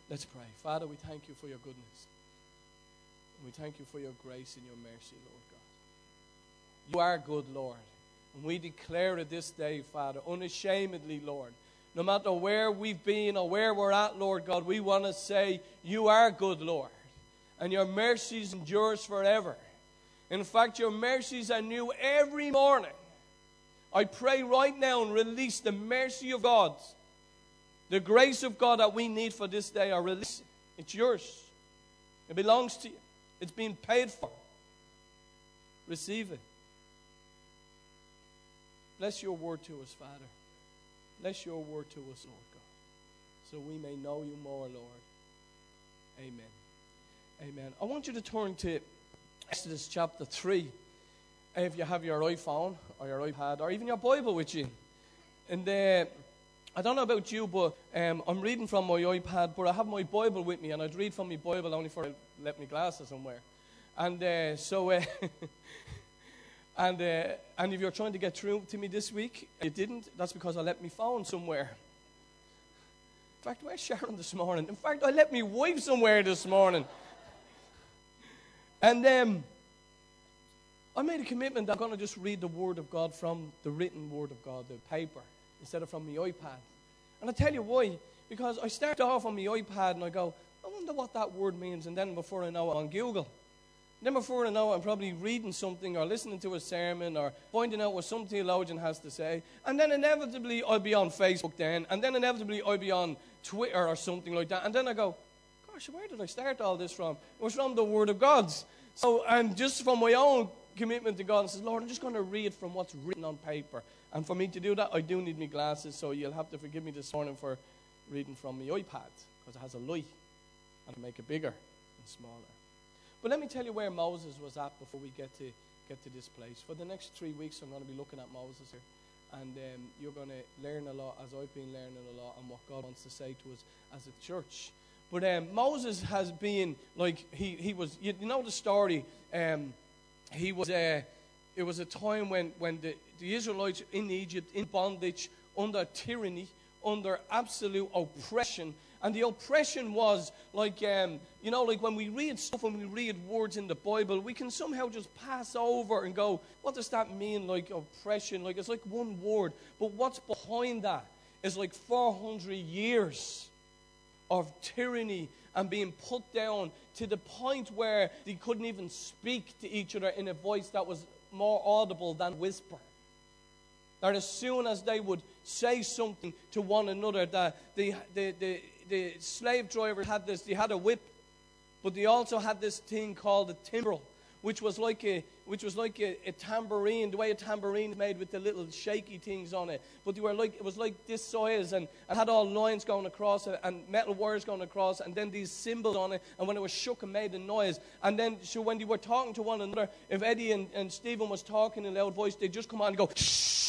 Let's pray. Father, we thank you for your goodness. We thank you for your grace and your mercy, Lord God. You are good, Lord. And we declare it this day, Father, unashamedly, Lord. No matter where we've been or where we're at, Lord God, we want to say, you are good, Lord. And your mercies endures forever. In fact, your mercies are new every morning. I pray right now and release the mercy of God, the grace of God that we need for this day. I release it. It's yours. It belongs to you. It's been paid for. Receive it. Bless your word to us, Father. Bless your word to us, Lord God, so we may know you more, Lord. Amen. Amen. I want you to turn to Exodus chapter 3. If you have your iPhone or your iPad or even your Bible with you. And I don't know about you, but I'm reading from my iPad, but I have my Bible with me, and I'd read from my Bible only for I left my glasses somewhere. And and if you're trying to get through to me this week, you didn't, that's because I left my phone somewhere. In fact, where's Sharon this morning? In fact, I left my wife somewhere this morning. And I made a commitment that I'm going to just read the Word of God from the written Word of God, the paper, instead of from my iPad. And I tell you why. Because I start off on my iPad and I go, I wonder what that word means. And then before I know it, I'm on Google. Then before I know it, I'm probably reading something or listening to a sermon or finding out what some theologian has to say. And then inevitably I'll be on Facebook then. And then inevitably I'll be on Twitter or something like that. And then I go, gosh, where did I start all this from? It was from the Word of God. So, and just from my own commitment to God, I said, Lord, I'm just going to read from what's written on paper. And for me to do that, I do need my glasses. So you'll have to forgive me this morning for reading from my iPad, because it has a light and I make it bigger and smaller. But let me tell you where Moses was at before we get to this place. For the next 3 weeks, I'm going to be looking at Moses here. And you're going to learn a lot, as I've been learning a lot, and what God wants to say to us as a church. But Moses has been, like, he was, you know the story, he was, it was a time when the Israelites in Egypt, in bondage, under tyranny, under absolute oppression. And the oppression was like, you know, like when we read stuff and we read words in the Bible, we can somehow just pass over and go, what does that mean, like oppression? Like, it's like one word. But what's behind that is like 400 years of tyranny and being put down to the point where they couldn't even speak to each other in a voice that was more audible than whisper. That as soon as they would say something to one another, that the slave drivers had this, they had a whip, but they also had this thing called a timbrel, which was like a tambourine, the way a tambourine is made with the little shaky things on it. But they were like, it was like this size, and it had all lines going across it and metal wires going across, and then these symbols on it, and when it was shook, it made a noise. And then, so when they were talking to one another, if Eddie and Stephen was talking in a loud voice, they'd just come on and go, shh.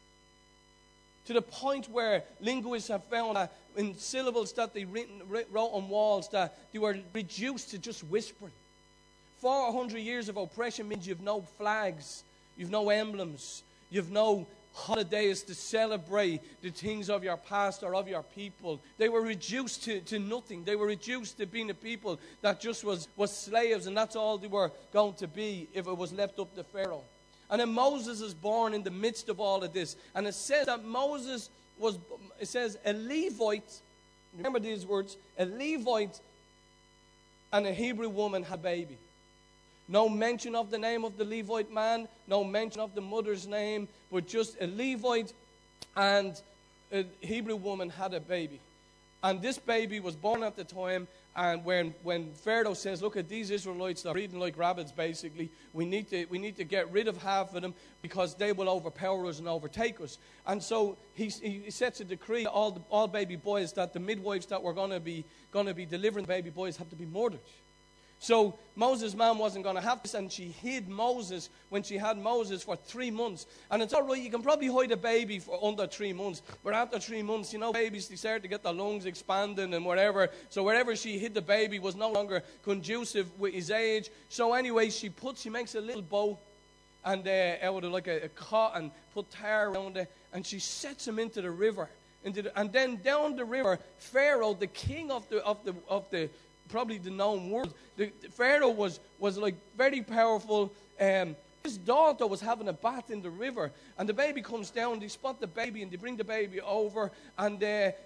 To the point where linguists have found that in syllables that they wrote on walls, that they were reduced to just whispering. 400 years of oppression means you've no flags, you've no emblems, you've no holidays to celebrate the things of your past or of your people. They were reduced to nothing. They were reduced to being a people that just was slaves, and that's all they were going to be if it was left up to Pharaoh. And then Moses is born in the midst of all of this. And it says that Moses was, it says, a Levite, remember these words, a Levite and a Hebrew woman had a baby. No mention of the name of the Levite man, no mention of the mother's name, but just a Levite and a Hebrew woman had a baby. And this baby was born at the time, and when Pharaoh says, look at these Israelites, they're breeding like rabbits basically, we need to get rid of half of them because they will overpower us and overtake us. And so he sets a decree, all baby boys, that the midwives that were going to be delivering baby boys have to be murdered. So Moses' mom wasn't going to have this, and she hid Moses when she had Moses for 3 months. And it's all right, you can probably hide a baby for under 3 months. But after 3 months, you know, babies, they start to get their lungs expanding and whatever. So wherever she hid the baby was no longer conducive with his age. So anyway, she makes a little boat and out of like a cot and put tar around it. And she sets him into the river. And then down the river, Pharaoh, the king of the probably the known world, Pharaoh was like very powerful. His daughter was having a bath in the river, and the baby comes down. They spot the baby, and they bring the baby over. And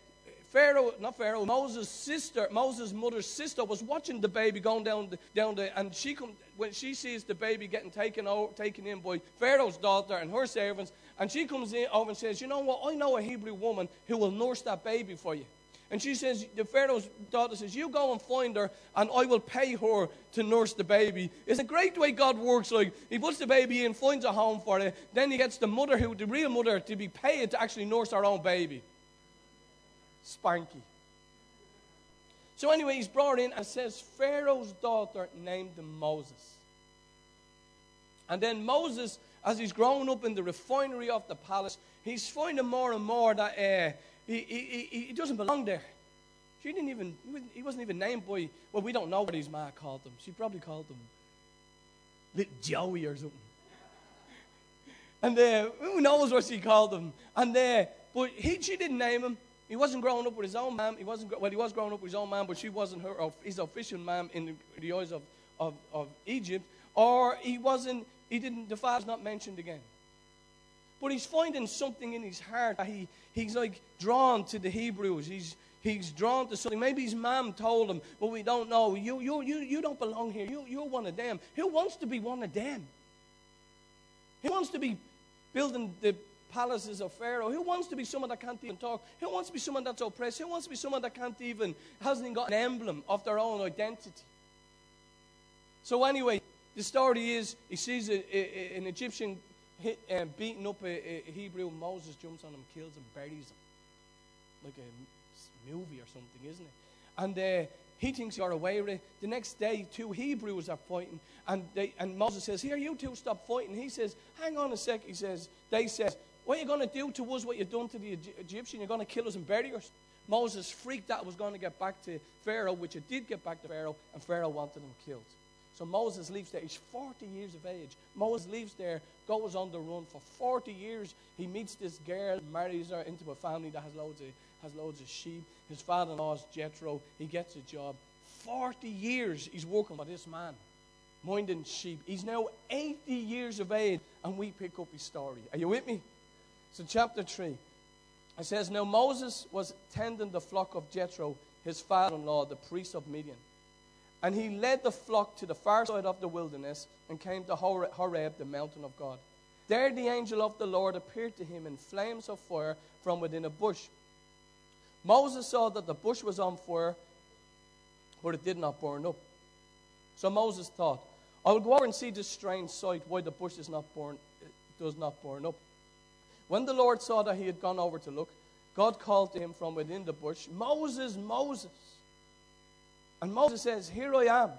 Moses' mother's sister was watching the baby going down the, and when she sees the baby getting taken in by Pharaoh's daughter and her servants, and she comes in over and says, "You know what? I know a Hebrew woman who will nurse that baby for you." And she says, the Pharaoh's daughter says, "You go and find her, and I will pay her to nurse the baby." It's a great way God works. Like, he puts the baby in, finds a home for it, then he gets the real mother, to be paid to actually nurse her own baby. Spanky. So anyway, he's brought in, and it says Pharaoh's daughter named him Moses. And then Moses, as he's growing up in the refinery of the palace, he's finding more and more that he doesn't belong there. He wasn't even named by, well, we don't know what his ma called him. She probably called him Little Joey or something. And who knows what she called him. And but she didn't name him. He wasn't growing up with his own mom. He was growing up with his own mom, but she wasn't his official mom in the eyes of Egypt. Or the father's not mentioned again. But he's finding something in his heart that he's like drawn to the Hebrews. He's drawn to something. Maybe his mom told him, but we don't know. You don't belong here. You're one of them. Who wants to be one of them? Who wants to be building the palaces of Pharaoh? Who wants to be someone that can't even talk? Who wants to be someone that's oppressed? Who wants to be someone that hasn't even got an emblem of their own identity? So anyway, the story is, he sees an Egyptian beating up a Hebrew. Moses jumps on him, kills him, buries him. Like a movie or something, isn't it? And he thinks he got away with it. The next day, 2 Hebrews are fighting, and Moses says, "Here, you two stop fighting." He says, "Hang on a sec." They says, "What are you going to do to us what you've done to the Egyptian? You're going to kill us and bury us?" Moses freaked out it was going to get back to Pharaoh, which it did get back to Pharaoh, and Pharaoh wanted him killed. So Moses leaves there. He's 40 years of age. Moses leaves there, goes on the run for 40 years. He meets this girl, marries her into a family that has loads of sheep. His father-in-law is Jethro. He gets a job. 40 years he's working for this man, minding sheep. He's now 80 years of age, and we pick up his story. Are you with me? So chapter 3. It says, "Now Moses was tending the flock of Jethro, his father-in-law, the priest of Midian. And he led the flock to the far side of the wilderness and came to Horeb, the mountain of God. There the angel of the Lord appeared to him in flames of fire from within a bush. Moses saw that the bush was on fire, but it did not burn up. So Moses thought, I will go over and see this strange sight, why the bush does not burn up. When the Lord saw that he had gone over to look, God called to him from within the bush, Moses, Moses. And Moses says, Here I am.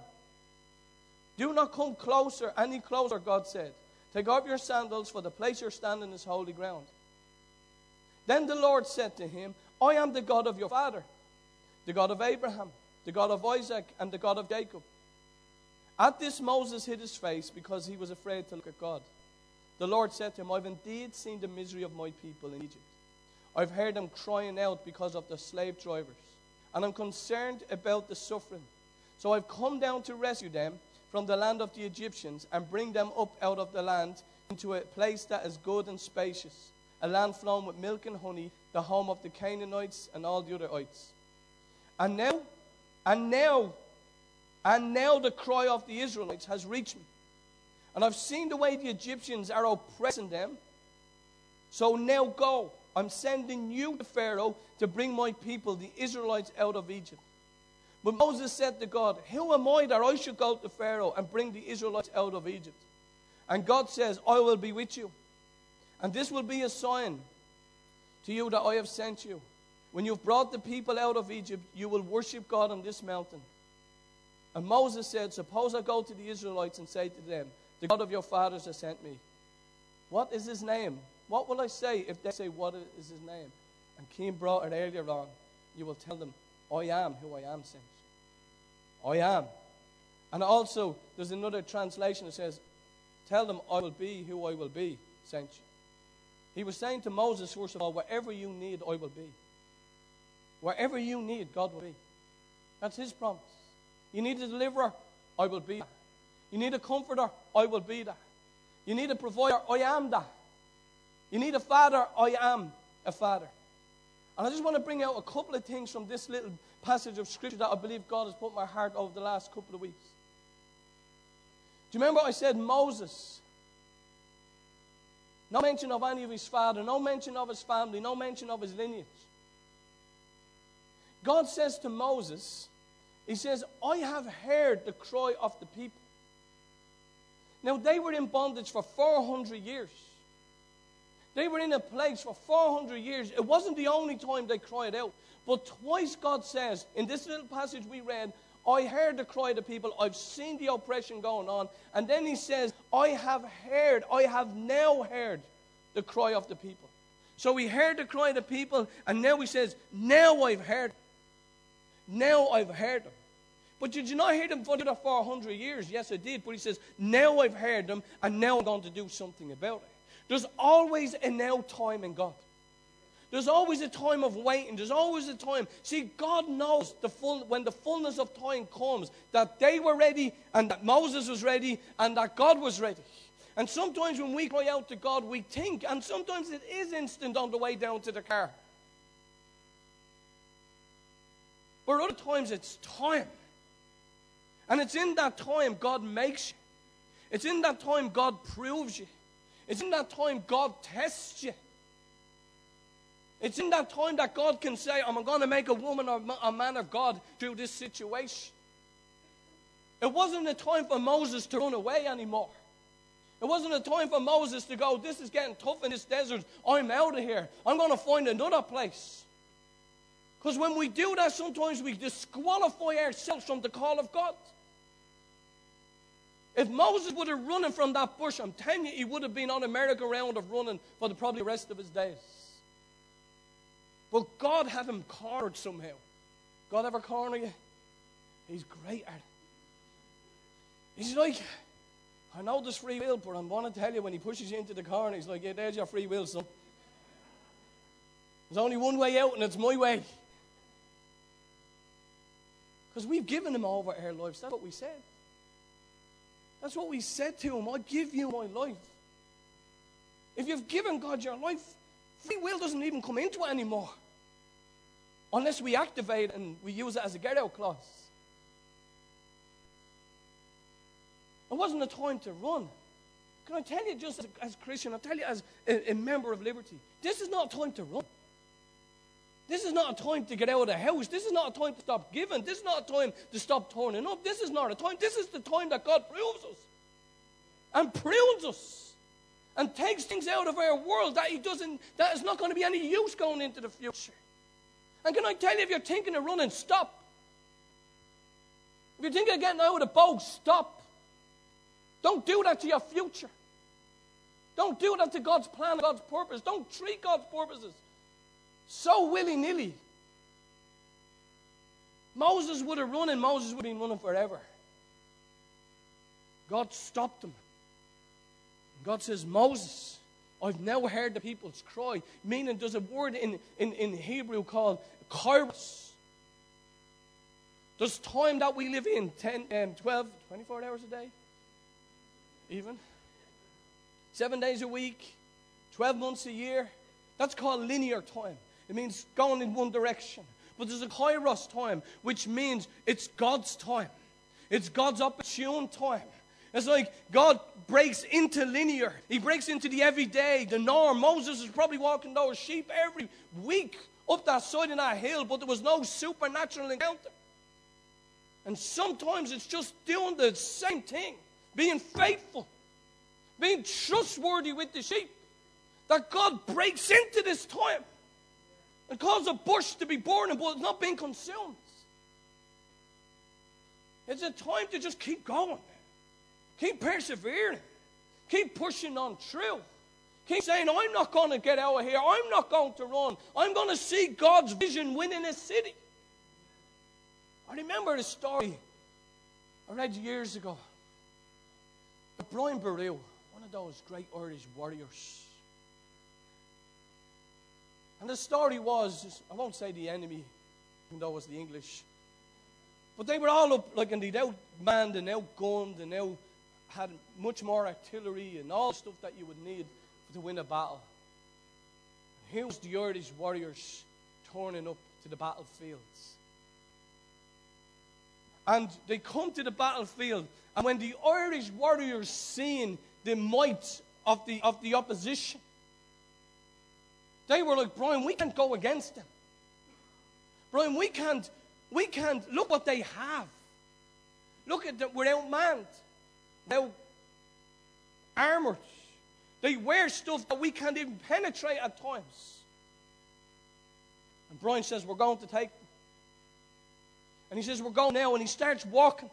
Do not come any closer, God said. Take off your sandals, for the place you're standing is holy ground. Then the Lord said to him, I am the God of your father, the God of Abraham, the God of Isaac, and the God of Jacob. At this Moses hid his face because he was afraid to look at God. The Lord said to him, I've indeed seen the misery of my people in Egypt. I've heard them crying out because of the slave drivers, and I'm concerned about the suffering. So I've come down to rescue them from the land of the Egyptians and bring them up out of the land into a place that is good and spacious, a land flowing with milk and honey, the home of the Canaanites and all the other ites. And now the cry of the Israelites has reached me. And I've seen the way the Egyptians are oppressing them. So now go. I'm sending you to Pharaoh to bring my people, the Israelites, out of Egypt. But Moses said to God, Who am I that I should go to Pharaoh and bring the Israelites out of Egypt? And God says, I will be with you. And this will be a sign to you that I have sent you. When you've brought the people out of Egypt, you will worship God on this mountain. And Moses said, Suppose I go to the Israelites and say to them, The God of your fathers has sent me. What is his name? What will I say if they say, What is his name? And Keem brought it earlier on. You will tell them, I am who I am sent you. I am. And also, there's another translation that says, Tell them, I will be who I will be sent you. He was saying to Moses, first of all, whatever you need, I will be. Wherever you need, God will be. That's his promise. You need a deliverer, I will be that. You need a comforter, I will be that. You need a provider, I am that. You need a father, I am a father. And I just want to bring out a couple of things from this little passage of Scripture that I believe God has put in my heart over the last couple of weeks. Do you remember I said Moses? No mention of any of his father, no mention of his family, no mention of his lineage. God says to Moses, he says, I have heard the cry of the people. Now, they were in bondage for 400 years. They were in a place for 400 years. It wasn't the only time they cried out. But twice God says, in this little passage we read, I heard the cry of the people. I've seen the oppression going on. And then he says, I have now heard the cry of the people. So he heard the cry of the people, and now he says, now I've heard. Now I've heard them. But did you not hear them for the 400 years? Yes, I did. But he says, now I've heard them, and now I'm going to do something about it. There's always a now time in God. There's always a time of waiting. There's always a time. See, God knows when the fullness of time comes, that they were ready, and that Moses was ready, and that God was ready. And sometimes when we cry out to God, we think, and sometimes it is instant on the way down to the car. But other times it's time. And it's in that time God makes you. It's in that time God proves you. It's in that time God tests you. It's in that time that God can say, I'm going to make a woman or a man of God through this situation. It wasn't a time for Moses to run away anymore. It wasn't a time for Moses to go, this is getting tough in this desert. I'm out of here. I'm going to find another place. Because when we do that, sometimes we disqualify ourselves from the call of God. If Moses would have run from that bush, I'm telling you, he would have been on a merry-go-round of running for probably the rest of his days. But God had him cornered somehow. God ever corner you? He's great at it. He's like, I know there's free will, but I'm going to tell you, when he pushes you into the corner, he's like, yeah, there's your free will, son. There's only one way out, and it's my way. Because we've given him over our lives. That's what we said. That's what we said to him. I give you my life. If you've given God your life, free will doesn't even come into it anymore. Unless we activate and we use it as a get-out clause. It wasn't a time to run. Can I tell you, just as a Christian, I'll tell you as a member of Liberty, this is not a time to run. This is not a time to get out of the house. This is not a time to stop giving. This is not a time to stop turning up. This is not a time. This is the time that God proves us. And prunes us. And takes things out of our world that is not going to be any use going into the future. And can I tell you, if you're thinking of running, stop. If you're thinking of getting out of the boat, stop. Don't do that to your future. Don't do that to God's plan, God's purpose. Don't treat God's purposes so willy-nilly. Moses would have run, and Moses would have been running forever. God stopped him. God says, Moses, I've now heard the people's cry. Meaning there's a word in Hebrew called kairos. There's time that we live in, 10, 12, 24 hours a day. Even. 7 days a week, 12 months a year. That's called linear time. It means going in one direction. But there's a kairos time, which means it's God's time. It's God's opportune time. It's like God breaks into linear. He breaks into the everyday, the norm. Moses is probably walking those sheep every week up that side of that hill, but there was no supernatural encounter. And sometimes it's just doing the same thing. Being faithful. Being trustworthy with the sheep. That God breaks into this time. And causes a bush to be born, but it's not being consumed. It's a time to just keep going. Keep persevering. Keep pushing on through. Keep saying, I'm not going to get out of here. I'm not going to run. I'm going to see God's vision win in this city. I remember a story I read years ago. Brian Boru, one of those great Irish warriors. And the story was, I won't say the enemy even though it was the English. But they were all up, like, and they'd outmanned and outgunned and out had much more artillery and all the stuff that you would need to win a battle. And here was the Irish warriors turning up to the battlefields. And they come to the battlefield, and when the Irish warriors seen the might of the opposition, they were like, Brian, we can't go against them. Brian, we can't, look what they have. Look at them, we're outmanned, they're armored. They wear stuff that we can't even penetrate at times. And Brian says, we're going to take them. And he says, we're going now, and he starts walking.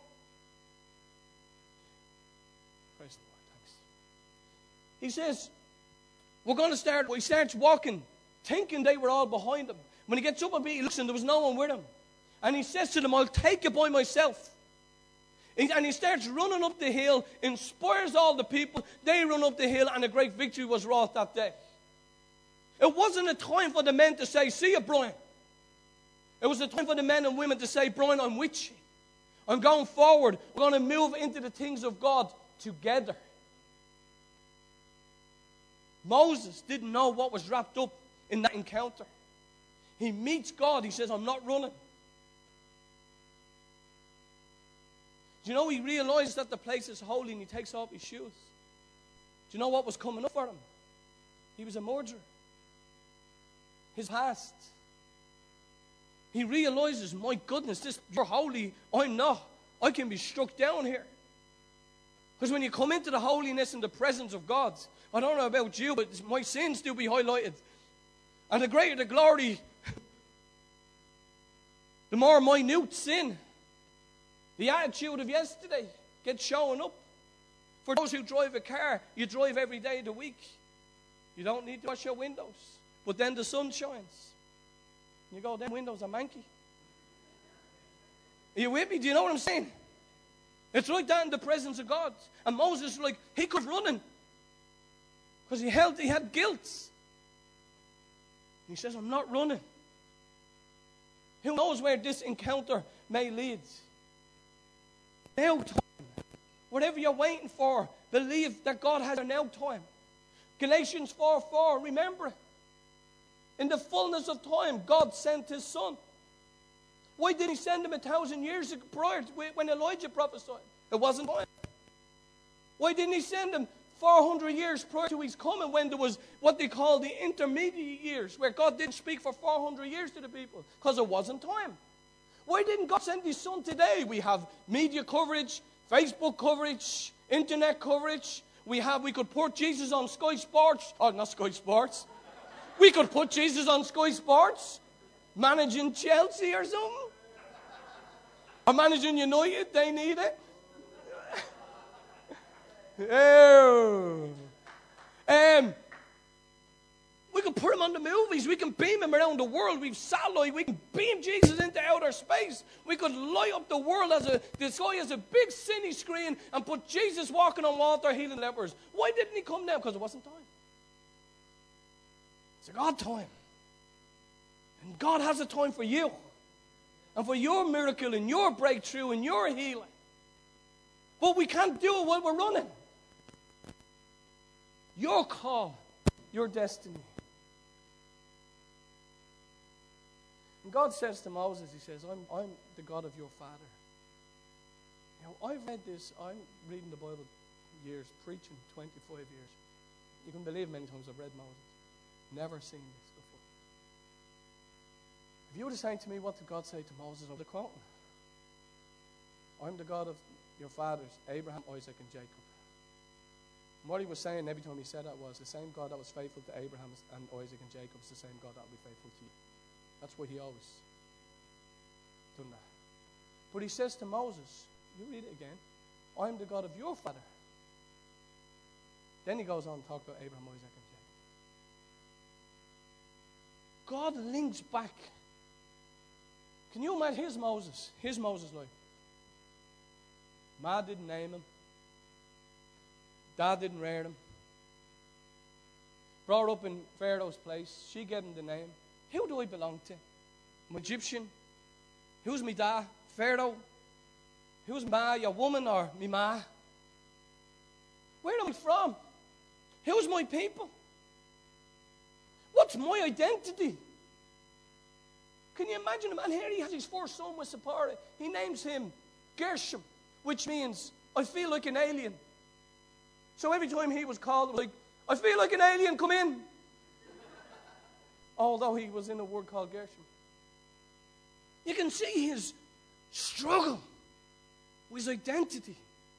Praise the Lord, thanks. He says, we're going to start. He starts walking, thinking they were all behind him. When he gets up a bit, he looks and there was no one with him. And he says to them, I'll take it by myself. And he starts running up the hill, inspires all the people. They run up the hill, and a great victory was wrought that day. It wasn't a time for the men to say, see you, Brian. It was a time for the men and women to say, Brian, I'm with you. I'm going forward. We're going to move into the things of God together. Moses didn't know what was wrapped up in that encounter. He meets God. He says, I'm not running. Do you know he realizes that the place is holy and he takes off his shoes? Do you know what was coming up for him? He was a murderer. His past. He realizes, my goodness, you're holy, I'm not. I can be struck down here. Because when you come into the holiness and the presence of God, I don't know about you, but my sins do be highlighted. And the greater the glory, the more minute sin, the attitude of yesterday gets showing up. For those who drive a car, you drive every day of the week. You don't need to wash your windows. But then the sun shines. You go, them windows are manky. Are you with me? Do you know what I'm saying? It's like that in the presence of God. And Moses, like, he could run because he had guilt. And he says, I'm not running. Who knows where this encounter may lead? Now time. Whatever you're waiting for, believe that God has a now time. Galatians 4:4, remember it. In the fullness of time, God sent his son. Why didn't he send him 1,000 years prior to when Elijah prophesied? It wasn't time. Why didn't he send him 400 years prior to his coming when there was what they call the intermediate years, where God didn't speak for 400 years to the people? Because it wasn't time. Why didn't God send his son today? We have media coverage, Facebook coverage, internet coverage. We could put Jesus on Sky Sports. Oh, not Sky Sports. We could put Jesus on Sky Sports, managing Chelsea or something. Or managing United, they need it. Oh. We can put him on the movies. We can beam him around the world. We've satellite. We can beam Jesus into outer space. We could light up the world the sky as a big cine screen and put Jesus walking on water, healing lepers. Why didn't he come now? Because it wasn't time. It's a God time. And God has a time for you. And for your miracle and your breakthrough and your healing. But we can't do it while we're running. Your call, your destiny. And God says to Moses, he says, I'm the God of your father. Now, I've read this, I'm reading the Bible years, preaching 25 years. You can believe many times I've read Moses. Never seen this before. If you were to say to me, what did God say to Moses over the quote? I'm the God of your fathers, Abraham, Isaac, and Jacob. And what he was saying every time he said that was, the same God that was faithful to Abraham and Isaac and Jacob is the same God that will be faithful to you. That's why he always done that. But he says to Moses, you read it again, I'm the God of your father. Then he goes on to talk about Abraham, Isaac, and Jacob. God links back. Can you imagine? Here's Moses. Here's Moses' life. Ma didn't name him. Dad didn't rear him. Brought up in Pharaoh's place. She gave him the name. Who do I belong to? I'm Egyptian. Who's me dad? Pharaoh? Who's ma? Your woman or me ma? Where am I from? Who's my people? What's my identity? Can you imagine him? And here he has his first son with Zipporah. He names him Gershom, which means, I feel like an alien. So every time he was called, it was like, I feel like an alien, come in. Although he was in a word called Gershom. You can see his struggle with his identity.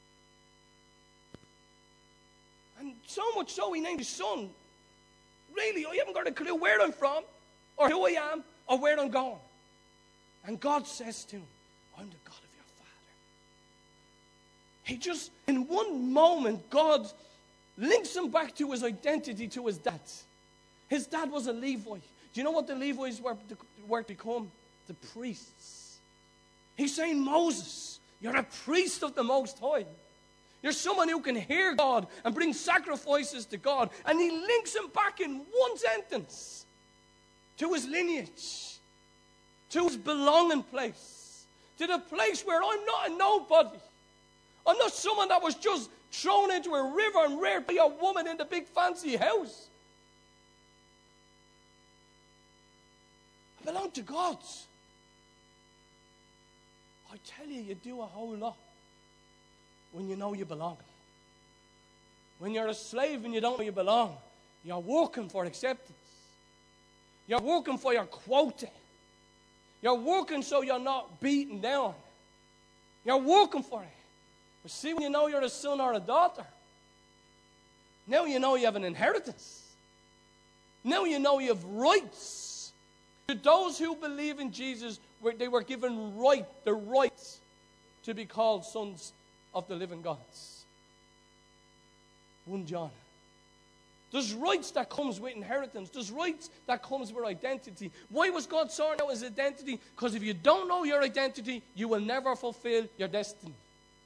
And so much so he named his son. Really, I haven't got a clue where I'm from, or who I am, or where I'm going. And God says to him, I'm the God of your father. He just, in one moment, God links him back to his identity, to his dad. His dad was a Levite. Do you know what the Levites were to become? The priests. He's saying, Moses, you're a priest of the Most High. You're someone who can hear God and bring sacrifices to God. And he links him back in one sentence to his lineage, to his belonging place, to the place where I'm not a nobody. I'm not someone that was just thrown into a river and reared by a woman in the big fancy house. I belong to God. I tell you, you do a whole lot when you know you belong. When you're a slave and you don't know you belong, you're working for acceptance. You're working for your quota. You're working so you're not beaten down. You're working for it. But see, when you know you're a son or a daughter, now you know you have an inheritance. Now you know you have rights. To those who believe in Jesus, they were given the right to be called sons of the living God. 1 John. There's rights that comes with inheritance. There's rights that comes with identity. Why was God sorting out his identity? Because if you don't know your identity, you will never fulfill your destiny.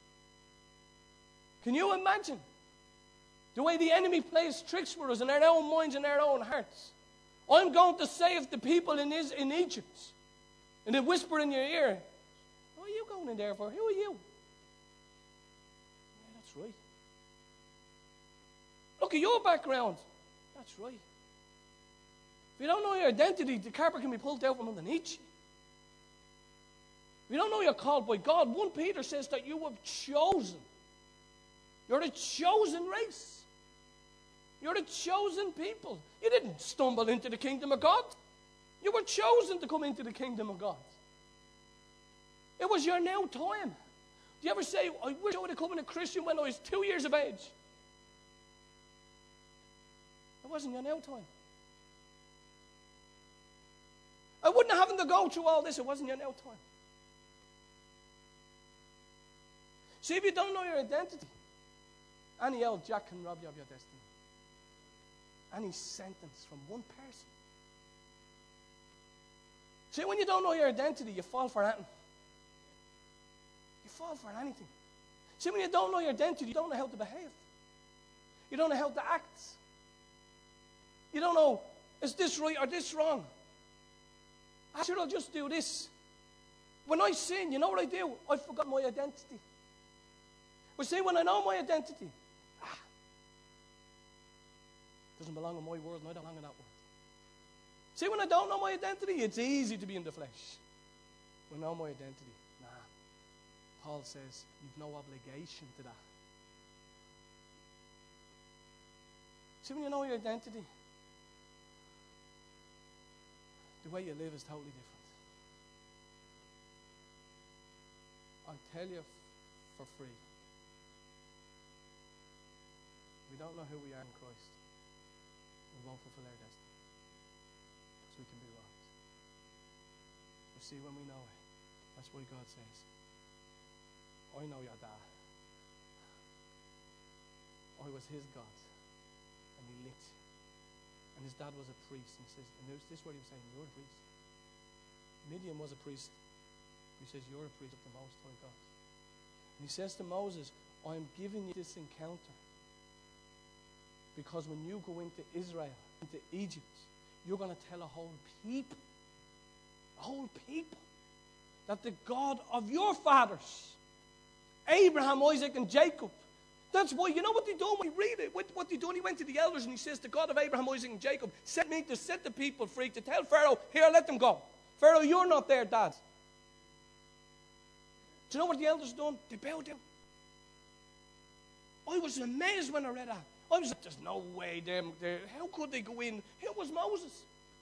Can you imagine the way the enemy plays tricks with us in our own minds and our own hearts? I'm going to save the people in Egypt. And they whisper in your ear, what are you going in there for? Who are you? Yeah, that's right. Look at your background. That's right. If you don't know your identity, the carpet can be pulled out from underneath you. If you don't know you're called by God, 1 Peter says that you were chosen. You're a chosen race. You're a chosen people. You didn't stumble into the kingdom of God. You were chosen to come into the kingdom of God. It was your now time. Do you ever say, I wish I would have become a Christian when I was 2 years of age? It wasn't your now time. I wouldn't have having to go through all this. It wasn't your now time. See, if you don't know your identity, any old jack can rob you of your destiny. Any sentence from one person. See, when you don't know your identity, you fall for anything. You fall for anything. See, when you don't know your identity, you don't know how to behave. You don't know how to act. You don't know, is this right or this wrong? I should I'll just do this. When I sin, you know what I do? I forgot my identity. But see, when I know my identity, doesn't belong in my world, and I don't belong in that world. See, when I don't know my identity, it's easy to be in the flesh. When I know my identity, Paul says, you've no obligation to that. See, when you know your identity, the way you live is totally different. I'll tell you for free. We don't know who we are in Christ. We won't fulfill our destiny. Because we can be wrong. But see, when we know it, that's why God says, I know your dad. I was his God. And he lit. And his dad was a priest. And he says, and this is what he was saying, you're a priest. Midian was a priest. He says, you're a priest of the Most High God. And he says to Moses, I'm giving you this encounter. Because when you go into Israel, into Egypt, you're going to tell a whole people that the God of your fathers, Abraham, Isaac, and Jacob, that's why, you know what they do when we read it? What they do, he went to the elders and he says, the God of Abraham, Isaac, and Jacob sent me to set the people free, to tell Pharaoh, here, let them go. Pharaoh, you're not their dad. Do you know what the elders done? They bowed down. I was amazed when I read that. I was like, there's no way. How could they go in? Who was Moses?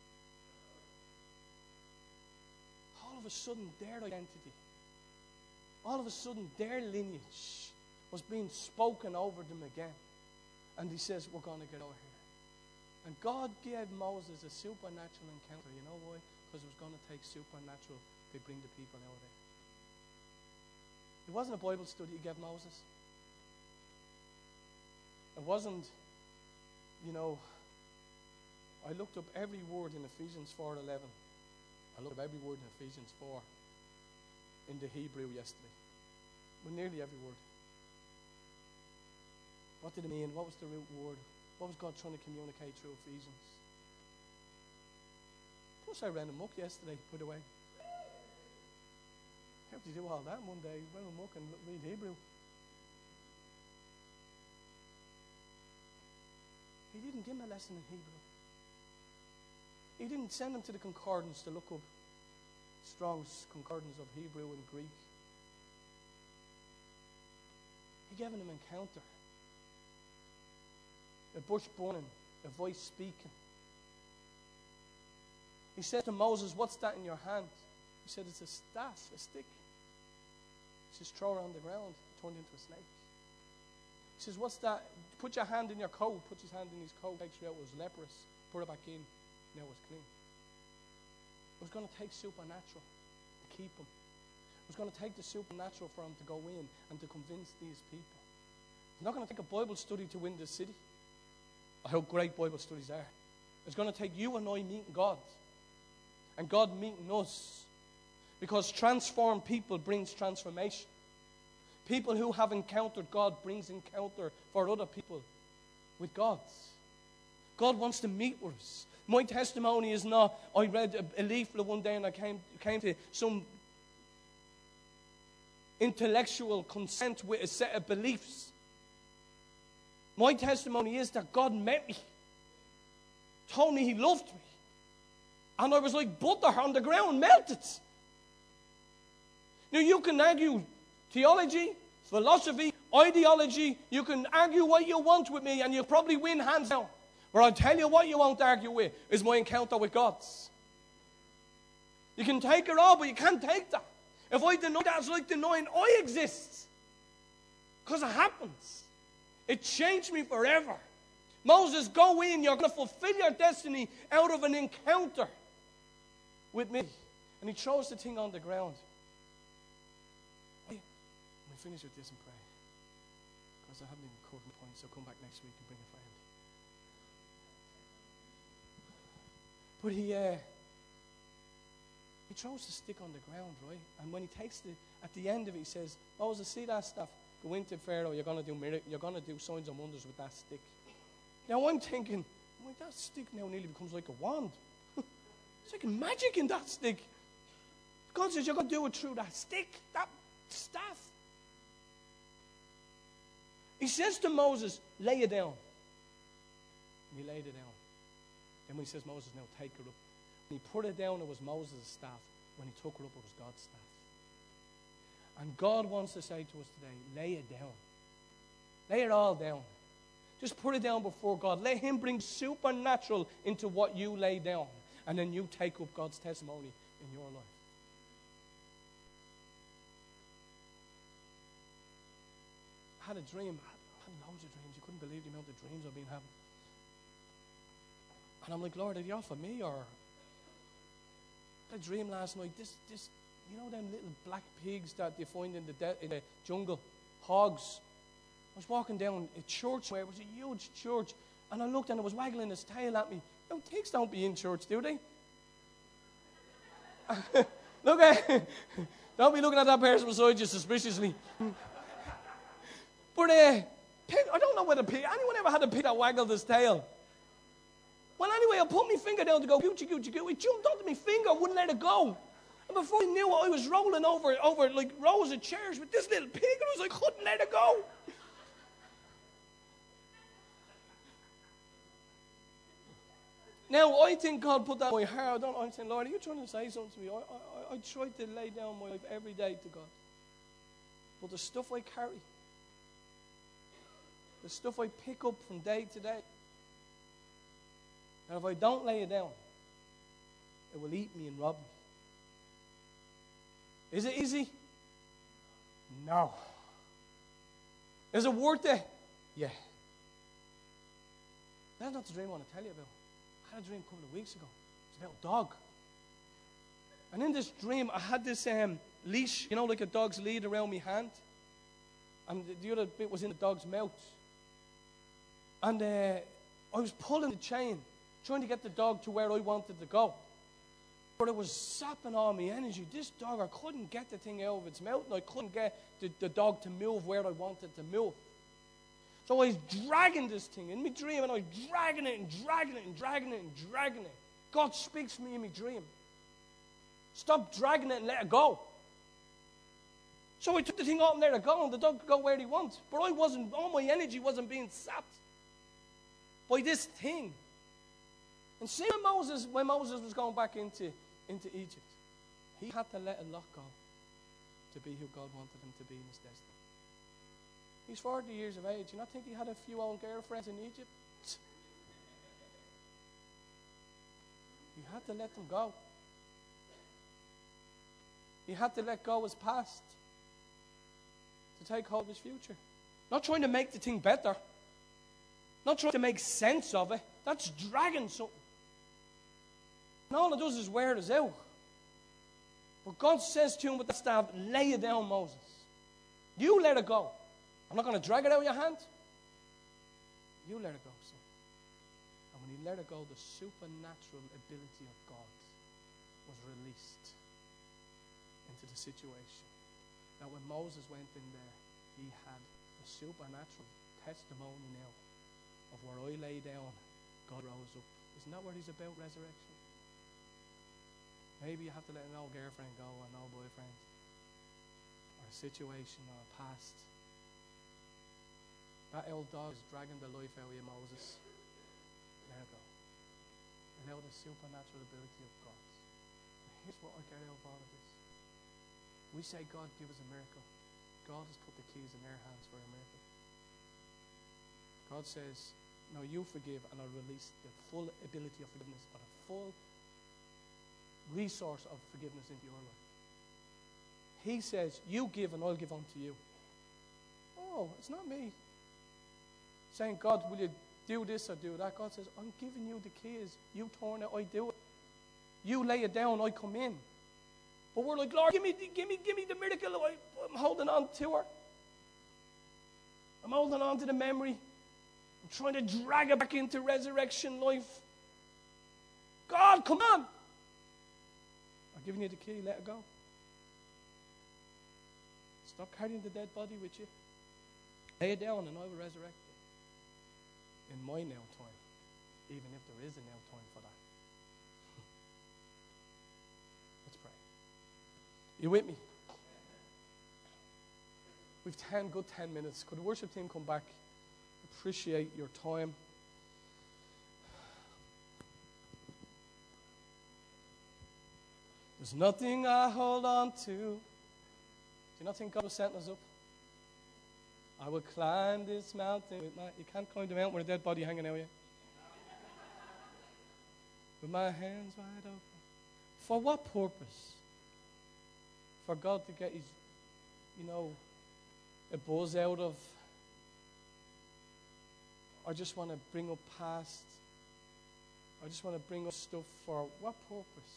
All of a sudden, their identity, all of a sudden, their lineage was being spoken over them again. And he says, we're going to get over here. And God gave Moses a supernatural encounter. You know why? Because it was going to take supernatural to bring the people out of there. It wasn't a Bible study he gave Moses. It wasn't, I looked up every word in Ephesians 4:11. I looked up every word in Ephesians 4 in the Hebrew yesterday. Well, nearly every word. What did it mean? What was the root word? What was God trying to communicate through Ephesians? Plus, I ran amok yesterday, by the way. How did you do all that one day? Run amok and read Hebrew. He didn't give him a lesson in Hebrew. He didn't send him to the concordance to look up Strong's concordance of Hebrew and Greek. He gave him an encounter. A bush burning, a voice speaking. He said to Moses, what's that in your hand? He said, it's a staff, a stick. He says, throw it on the ground. It turned into a snake. He says, what's that? Put your hand in your coat. Puts his hand in his coat. Takes it out. It was leprous. Put it back in. Now it's clean. It was going to take supernatural to keep him. It was going to take the supernatural for him to go in and to convince these people. It's not going to take a Bible study to win this city. I hope great Bible studies are. It's going to take you and I meeting God. And God meeting us. Because transformed people brings transformation. People who have encountered God brings encounter for other people with God. God wants to meet with us. My testimony is not, I read a leaflet one day and I came to some intellectual consent with a set of beliefs. My testimony is that God met me, told me he loved me, and I was like butter on the ground, melted. Now you can argue theology, philosophy, ideology, you can argue what you want with me and you'll probably win hands down. But I'll tell you what you won't argue with is my encounter with God. You can take it all, but you can't take that. If I deny that, it's like denying I exist. Because it happens. It changed me forever. Moses, go in. You're going to fulfill your destiny out of an encounter with me. And he throws the thing on the ground. Let me finish with this and pray. Because I haven't even covered my point, so come back next week and bring a friend. But he throws the stick on the ground, right? And when he takes at the end of it, he says, Moses, see that stuff? Go into Pharaoh, you're going to do signs and wonders with that stick. Now I'm thinking, that stick now nearly becomes like a wand. It's like magic in that stick. God says you're going to do it through that stick, that staff. He says to Moses, lay it down. And he laid it down. Then when he says, Moses, now take it up. When he put it down, it was Moses' staff. When he took it up, it was God's staff. And God wants to say to us today, lay it down. Lay it all down. Just put it down before God. Let him bring supernatural into what you lay down. And then you take up God's testimony in your life. I had a dream. I had loads of dreams. You couldn't believe the amount of dreams I've been having. And I'm like, Lord, are you off of me? Or I had a dream last night. This, you know them little black pigs that they find in the jungle? Hogs. I was walking down a church where it was a huge church. And I looked and it was waggling its tail at me. No, pigs don't be in church, do they? Look at don't be looking at that person beside you suspiciously. But pig, I don't know whether anyone ever had a pig that waggled his tail. Well, anyway, I put my finger down to go, goochie, goochie, goochie. It jumped onto my finger, wouldn't let it go. And before I knew it, I was rolling over like rows of chairs with this little pig, and I couldn't let it go. Now, I think God put that in my heart. I'm saying, Lord, are you trying to say something to me? I try to lay down my life every day to God. But the stuff I carry, the stuff I pick up from day to day, and if I don't lay it down, it will eat me and rob me. Is it easy? No. Is it worth it? Yeah. That's not the dream I want to tell you about. I had a dream a couple of weeks ago. It's about a dog. And in this dream, I had this leash, like a dog's lead around my hand. And the other bit was in the dog's mouth. And I was pulling the chain, trying to get the dog to where I wanted to go. But it was sapping all my energy. This dog, I couldn't get the thing out of its mouth, and I couldn't get the dog to move where I wanted to move. So I was dragging this thing in my dream, and I was dragging it and dragging it and dragging it and dragging it. God speaks to me in my dream. Stop dragging it and let it go. So I took the thing up and let it go, and the dog could go where he wants. But all my energy wasn't being sapped by this thing. And see when Moses was going back into Egypt, he had to let a lot go to be who God wanted him to be in his destiny. He's 40 years of age. You not think he had a few old girlfriends in Egypt? He had to let them go. He had to let go his past to take hold of his future. Not trying to make the thing better. Not trying to make sense of it. That's dragging something. And all it does is wear us out. But God says to him with the staff, lay it down, Moses. You let it go. I'm not going to drag it out of your hand. You let it go, son. And when he let it go, the supernatural ability of God was released into the situation. Now, when Moses went in there, he had a supernatural testimony now of where I lay down, God rose up. Isn't that what he's about, resurrection? Maybe you have to let an old girlfriend go, or an old boyfriend, or a situation, or a past. That old dog is dragging the life out of you, Moses. Let it go. Allow the supernatural ability of God. And here's what I get out of all of this. We say, God, give us a miracle. God has put the keys in our hands for a miracle. God says, no, you forgive, and I'll release the full ability of forgiveness, or a full resource of forgiveness into your life. He says, you give, and I'll give unto you. Oh, it's not me saying, God, will you do this or do that? God says, I'm giving you the keys. You turn it, I do it. You lay it down, I come in. But we're like, Lord, give me the miracle. I'm holding on to her. I'm holding on to the memory. I'm trying to drag it back into resurrection life. God, come on. I'm giving you the key, let it go. Stop carrying the dead body with you. Lay it down and I will resurrect it. In my now time, even if there is a now time for that. Let's pray. You with me? We've 10 minutes. Could the worship team come back? Appreciate your time. There's nothing I hold on to. Do you not think God was setting us up? I will climb this mountain with you can't climb the mountain with a dead body hanging out yet. With my hands wide open. For what purpose? For God to get his, a buzz out of. I just want to bring up past. I just want to bring up stuff for what purpose?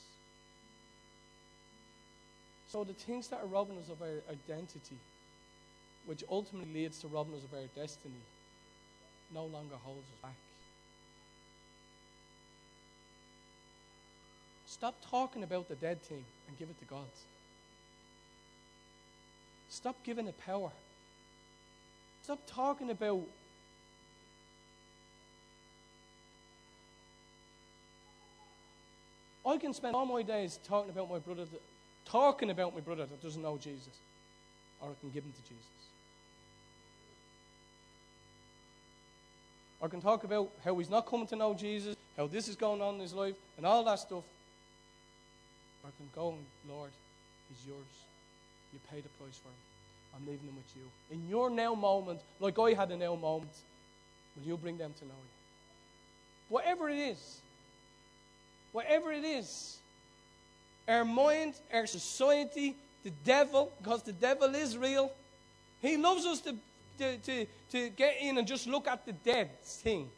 So the things that are robbing us of our identity, which ultimately leads to robbing us of our destiny, no longer holds us back. Stop talking about the dead thing and give it to God. Stop giving it power. Stop talking about I can spend all my days talking about my brother, talking about my brother that doesn't know Jesus, or I can give him to Jesus. I can talk about how he's not coming to know Jesus, how this is going on in his life, and all that stuff. Or I can go and, Lord, he's yours. You paid the price for him. I'm leaving him with you. In your now moment, like I had a now moment, will you bring them to know you? Whatever it is, our mind, our society, the devil, because the devil is real, he loves us to get in and just look at the dead thing.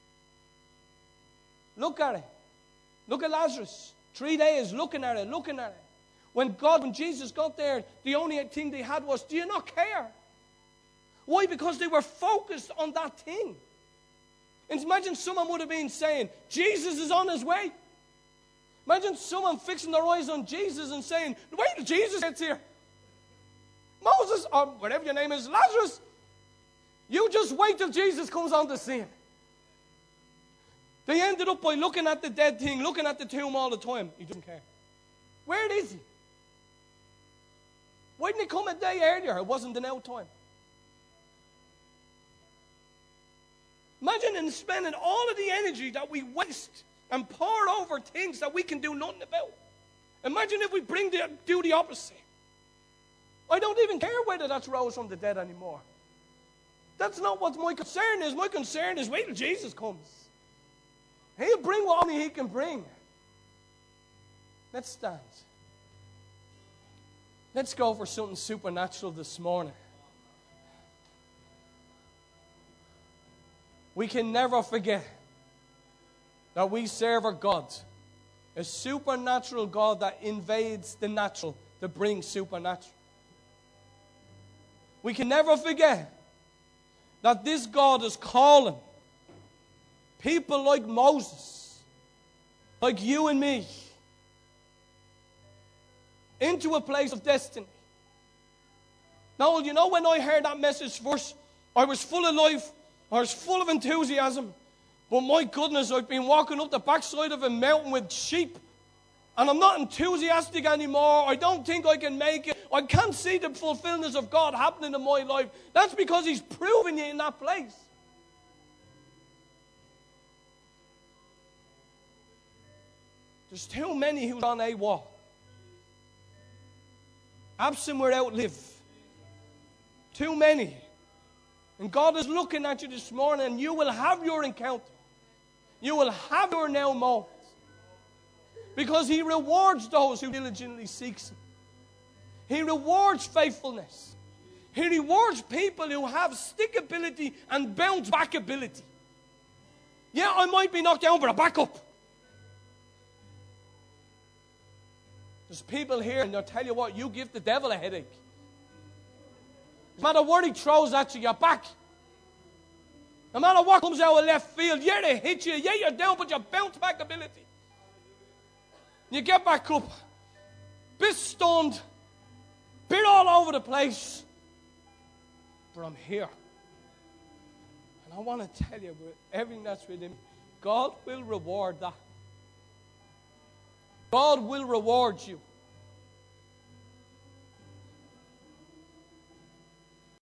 Look at it. Look at Lazarus. 3 days looking at it. When Jesus got there, the only thing they had was, do you not care? Why? Because they were focused on that thing. And imagine someone would have been saying, Jesus is on his way. Imagine someone fixing their eyes on Jesus and saying, wait till Jesus gets here. Moses, or whatever your name is, Lazarus, you just wait till Jesus comes on the scene. They ended up by looking at the dead thing, looking at the tomb all the time. He doesn't care. Where is he? Why didn't he come a day earlier? It wasn't the now time. Imagine spending all of the energy that we waste and pour over things that we can do nothing about. Imagine if we do the opposite. I don't even care whether that's rose from the dead anymore. That's not what my concern is. My concern is wait till Jesus comes. He'll bring what only he can bring. Let's stand. Let's go for something supernatural this morning. We can never forget that we serve a God, a supernatural God that invades the natural to bring supernatural. We can never forget that this God is calling people like Moses, like you and me, into a place of destiny. Now, you know, when I heard that message first, I was full of life, I was full of enthusiasm, but my goodness, I've been walking up the backside of a mountain with sheep, and I'm not enthusiastic anymore. I don't think I can make it. I can't see the fulfillment of God happening in my life. That's because he's proven you in that place. There's too many who's on AWOL. Absent without live. Too many. And God is looking at you this morning, and you will have your encounter. You will have your now moment. Because he rewards those who diligently seek him. He rewards faithfulness. He rewards people who have stickability and bounce back ability. Yeah, I might be knocked down, but I back up. There's people here, and they'll tell you what, you give the devil a headache. No matter what he throws at you, you're back. No matter what comes out of left field, yeah, they hit you, yeah, you're down, but you bounce back ability. You get back up, bit stunned, bit all over the place, but I'm here. And I want to tell you, with everything that's within me, God will reward that. God will reward you.